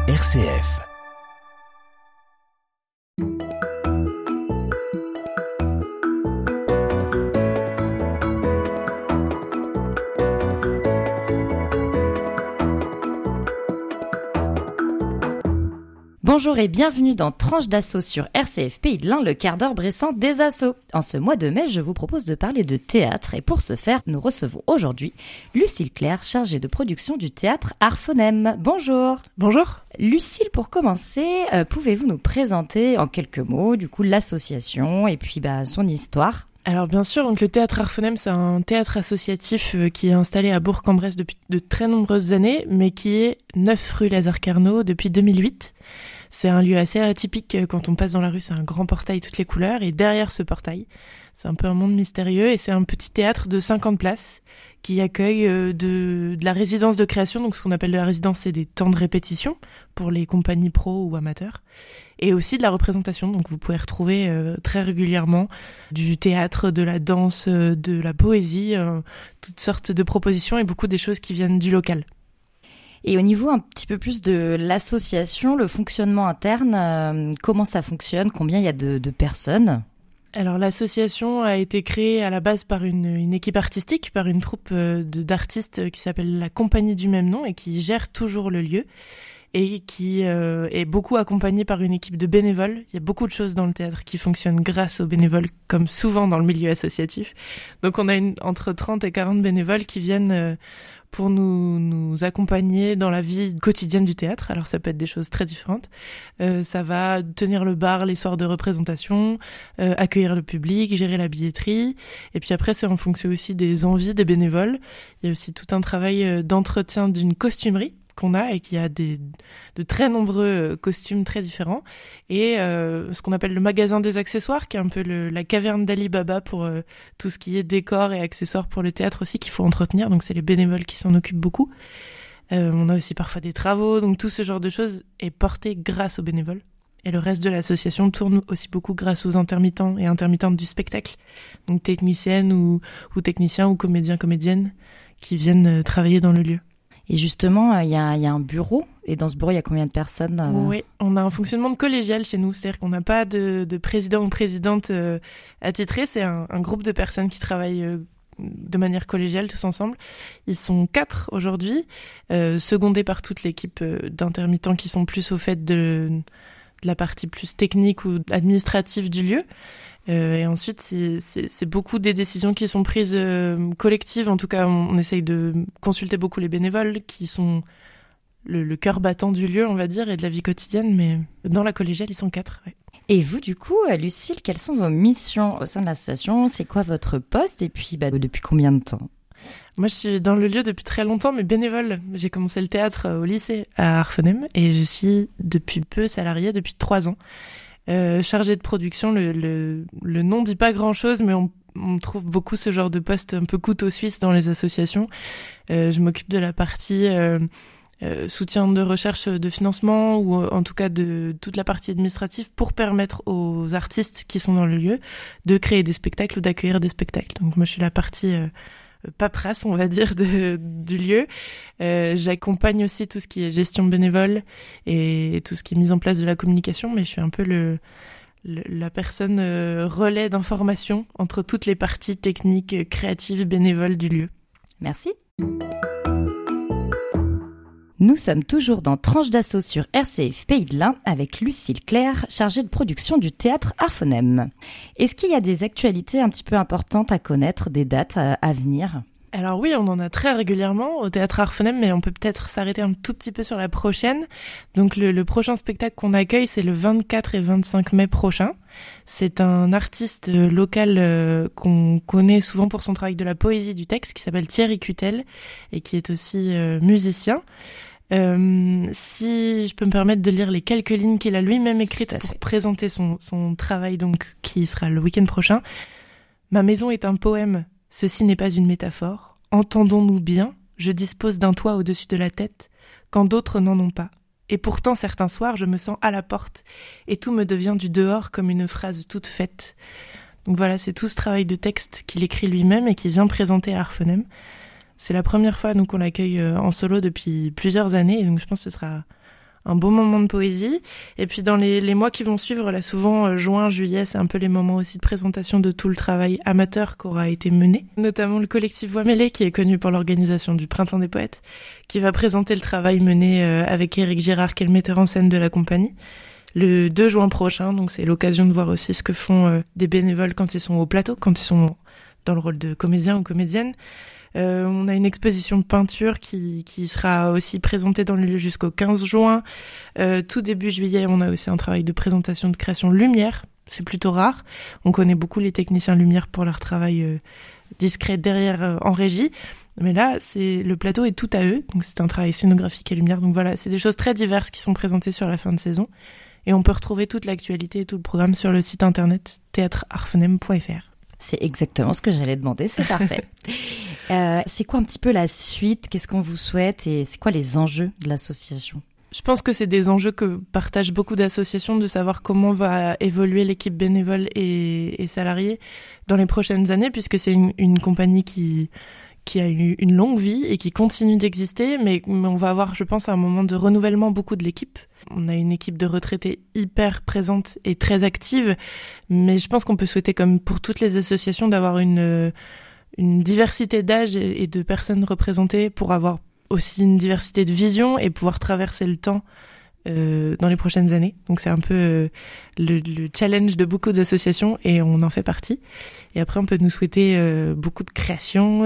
RCF. Bonjour et bienvenue dans Tranche d'assaut sur RCF Pays de l'Ain, le quart d'heure bressant des assos. En ce mois de mai, je vous propose de parler de théâtre et pour ce faire, nous recevons aujourd'hui Lucille Claire, chargée de production du théâtre Arphonem. Bonjour. Bonjour. Lucille, pour commencer, pouvez-vous nous présenter en quelques mots du coup l'association et puis son histoire ? Alors bien sûr, donc le théâtre Arphonem, c'est un théâtre associatif qui est installé à Bourg-en-Bresse depuis de très nombreuses années, mais qui est 9 rue Lazare Carnot depuis 2008. C'est un lieu assez atypique. Quand on passe dans la rue, c'est un grand portail toutes les couleurs. Et derrière ce portail, c'est un peu un monde mystérieux. Et c'est un petit théâtre de 50 places qui accueille de la résidence de création. Donc ce qu'on appelle de la résidence, c'est des temps de répétition pour les compagnies pro ou amateurs. Et aussi de la représentation. Donc vous pouvez retrouver très régulièrement du théâtre, de la danse, de la poésie, toutes sortes de propositions et beaucoup des choses qui viennent du local. Et au niveau un petit peu plus de l'association, le fonctionnement interne, comment ça fonctionne ? Combien il y a de personnes ? Alors l'association a été créée à la base par une équipe artistique, par une troupe d'artistes qui s'appelle la Compagnie du même nom et qui gère toujours le lieu et qui est beaucoup accompagnée par une équipe de bénévoles. Il y a beaucoup de choses dans le théâtre qui fonctionnent grâce aux bénévoles, comme souvent dans le milieu associatif. Donc on a entre 30 et 40 bénévoles qui viennent pour nous accompagner dans la vie quotidienne du théâtre. Alors ça peut être des choses très différentes. Ça va tenir le bar les soirs de représentation, accueillir le public, gérer la billetterie. Et puis après, c'est en fonction aussi des envies des bénévoles. Il y a aussi tout un travail d'entretien d'une costumerie qu'on a et qui a de très nombreux costumes très différents et ce qu'on appelle le magasin des accessoires qui est un peu la caverne d'Ali Baba pour tout ce qui est décor et accessoires pour le théâtre aussi qu'il faut entretenir, donc c'est les bénévoles qui s'en occupent beaucoup. On a aussi parfois des travaux, donc tout ce genre de choses est porté grâce aux bénévoles et le reste de l'association tourne aussi beaucoup grâce aux intermittents et intermittentes du spectacle, donc techniciennes ou techniciens ou comédiennes qui viennent travailler dans le lieu. Et justement, il y a un bureau. Et dans ce bureau, il y a combien de personnes Oui, on a un fonctionnement de collégial chez nous. C'est-à-dire qu'on n'a pas de président ou présidente attitré. C'est un groupe de personnes qui travaillent de manière collégiale, tous ensemble. Ils sont 4 aujourd'hui, secondés par toute l'équipe d'intermittents qui sont plus au fait de la partie plus technique ou administrative du lieu. Et ensuite, c'est beaucoup des décisions qui sont prises collectives. En tout cas, on essaye de consulter beaucoup les bénévoles qui sont le cœur battant du lieu, on va dire, et de la vie quotidienne. Mais dans la collégiale, ils sont 4. Ouais. Et vous, du coup, Lucille, quelles sont vos missions au sein de l'association ? C'est quoi votre poste ? Et puis, depuis combien de temps ? Moi, je suis dans le lieu depuis très longtemps, mais bénévole. J'ai commencé le théâtre au lycée à Arphonem et je suis depuis peu salariée, depuis 3 ans. Chargée de production, le nom dit pas grand-chose, mais on trouve beaucoup ce genre de poste un peu couteau suisse dans les associations. Je m'occupe de la partie soutien de recherche de financement ou en tout cas de toute la partie administrative pour permettre aux artistes qui sont dans le lieu de créer des spectacles ou d'accueillir des spectacles. Donc moi je suis la partie paperasse, on va dire, du lieu. J'accompagne aussi tout ce qui est gestion bénévole et tout ce qui est mise en place de la communication, mais je suis un peu la personne relais d'information entre toutes les parties techniques, créatives, bénévoles du lieu. Merci. Nous sommes toujours dans Tranche d'assaut sur RCF Pays de l'Ain avec Lucille Claire, chargée de production du théâtre Arphonem. Est-ce qu'il y a des actualités un petit peu importantes à connaître, des dates à venir ? Alors oui, on en a très régulièrement au théâtre Arphonem, mais on peut peut-être s'arrêter un tout petit peu sur la prochaine. Donc le prochain spectacle qu'on accueille, c'est le 24 et 25 mai prochain. C'est un artiste local qu'on connaît souvent pour son travail de la poésie du texte, qui s'appelle Thierry Cutel et qui est aussi musicien. Si je peux me permettre de lire les quelques lignes qu'il a lui-même écrites pour présenter son travail, donc qui sera le week-end prochain. Ma maison est un poème, ceci n'est pas une métaphore. Entendons-nous bien, je dispose d'un toit au-dessus de la tête, quand d'autres n'en ont pas. Et pourtant, certains soirs, je me sens à la porte, et tout me devient du dehors comme une phrase toute faite. Donc voilà, c'est tout ce travail de texte qu'il écrit lui-même et qu'il vient présenter à Arphonem. C'est la première fois donc, qu'on l'accueille en solo depuis plusieurs années, et donc je pense que ce sera un bon moment de poésie. Et puis dans les mois qui vont suivre, là souvent juin, juillet, c'est un peu les moments aussi de présentation de tout le travail amateur qu'aura été mené. Notamment le collectif Voix Mêlée, qui est connu pour l'organisation du Printemps des Poètes, qui va présenter le travail mené avec Éric Girard, qui est le metteur en scène de la compagnie, le 2 juin prochain. Donc c'est l'occasion de voir aussi ce que font des bénévoles quand ils sont au plateau, quand ils sont dans le rôle de comédien ou comédienne. On a une exposition de peinture qui sera aussi présentée dans le lieu jusqu'au 15 juin. Tout début juillet, on a aussi un travail de présentation de création lumière. C'est plutôt rare. On connaît beaucoup les techniciens lumière pour leur travail discret derrière en régie. Mais là, le plateau est tout à eux. Donc c'est un travail scénographique et lumière. Donc voilà, c'est des choses très diverses qui sont présentées sur la fin de saison. Et on peut retrouver toute l'actualité et tout le programme sur le site internet théâtrearfenem.fr. C'est exactement ce que j'allais demander, c'est parfait. C'est quoi un petit peu la suite? Qu'est-ce qu'on vous souhaite et c'est quoi les enjeux de l'association? Je pense que c'est des enjeux que partagent beaucoup d'associations, de savoir comment va évoluer l'équipe bénévole et salariée dans les prochaines années, puisque c'est une compagnie qui a eu une longue vie et qui continue d'exister, mais on va avoir, je pense, à un moment de renouvellement beaucoup de l'équipe. On a une équipe de retraités hyper présente et très active, mais je pense qu'on peut souhaiter, comme pour toutes les associations, d'avoir une diversité d'âge et de personnes représentées pour avoir aussi une diversité de vision et pouvoir traverser le temps dans les prochaines années. Donc c'est un peu le challenge de beaucoup d'associations et on en fait partie. Et après, on peut nous souhaiter beaucoup de création,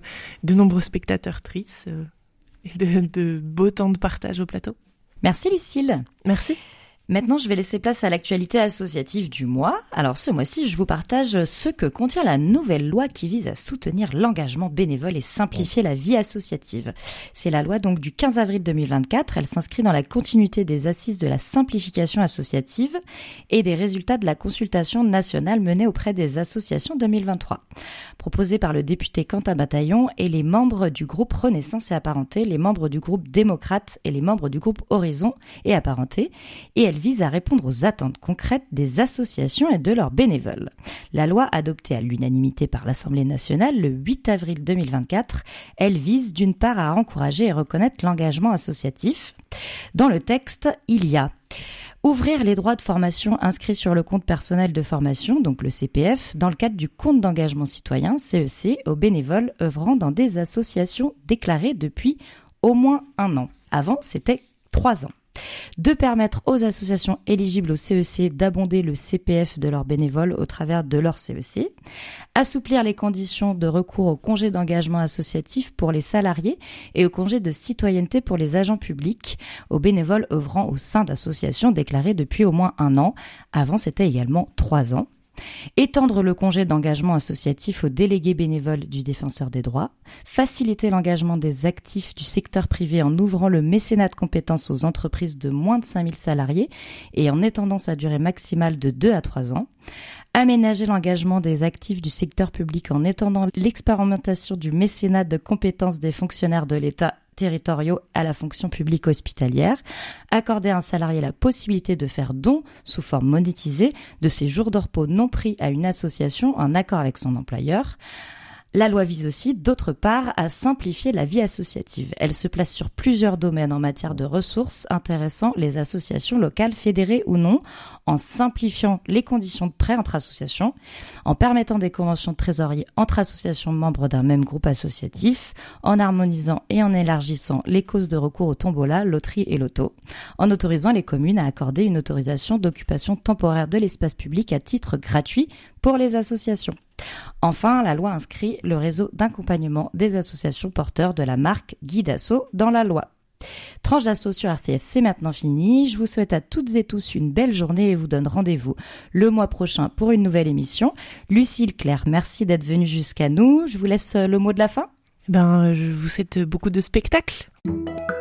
de nombreux spectateurs-trices et de beaux temps de partage au plateau. Merci Lucille. Merci. Maintenant, je vais laisser place à l'actualité associative du mois. Alors, ce mois-ci, je vous partage ce que contient la nouvelle loi qui vise à soutenir l'engagement bénévole et simplifier la vie associative. C'est la loi donc du 15 avril 2024. Elle s'inscrit dans la continuité des assises de la simplification associative et des résultats de la consultation nationale menée auprès des associations 2023. Proposée par le député Quentin Bataillon et les membres du groupe Renaissance et Apparentés, les membres du groupe Démocrate et les membres du groupe Horizon et Apparentés. Et elle vise à répondre aux attentes concrètes des associations et de leurs bénévoles. La loi adoptée à l'unanimité par l'Assemblée nationale le 8 avril 2024, elle vise d'une part à encourager et reconnaître l'engagement associatif. Dans le texte, il y a ouvrir les droits de formation inscrits sur le compte personnel de formation, donc le CPF, dans le cadre du compte d'engagement citoyen, CEC, aux bénévoles œuvrant dans des associations déclarées depuis au moins 1 an. Avant, c'était 3 ans. De permettre aux associations éligibles au CEC d'abonder le CPF de leurs bénévoles au travers de leur CEC, assouplir les conditions de recours au congé d'engagement associatif pour les salariés et au congé de citoyenneté pour les agents publics, aux bénévoles œuvrant au sein d'associations déclarées depuis au moins 1 an. Avant, c'était également 3 ans. Étendre le congé d'engagement associatif aux délégués bénévoles du Défenseur des droits, faciliter l'engagement des actifs du secteur privé en ouvrant le mécénat de compétences aux entreprises de moins de 5000 salariés et en étendant sa durée maximale de 2 à 3 ans, aménager l'engagement des actifs du secteur public en étendant l'expérimentation du mécénat de compétences des fonctionnaires de l'État territoriaux à la fonction publique hospitalière, accorder à un salarié la possibilité de faire don sous forme monétisée de ses jours de repos non pris à une association en accord avec son employeur. La loi vise aussi, d'autre part, à simplifier la vie associative. Elle se place sur plusieurs domaines en matière de ressources intéressant les associations locales, fédérées ou non, en simplifiant les conditions de prêt entre associations, en permettant des conventions de trésorerie entre associations membres d'un même groupe associatif, en harmonisant et en élargissant les causes de recours au tombola, loterie et loto, en autorisant les communes à accorder une autorisation d'occupation temporaire de l'espace public à titre gratuit pour les associations. Enfin, la loi inscrit le réseau d'accompagnement des associations porteurs de la marque Guide Asso dans la loi. Tranche d'assaut sur RCF, c'est maintenant fini. Je vous souhaite à toutes et tous une belle journée et vous donne rendez-vous le mois prochain pour une nouvelle émission. Lucille, Claire, merci d'être venue jusqu'à nous. Je vous laisse le mot de la fin. Je vous souhaite beaucoup de spectacles.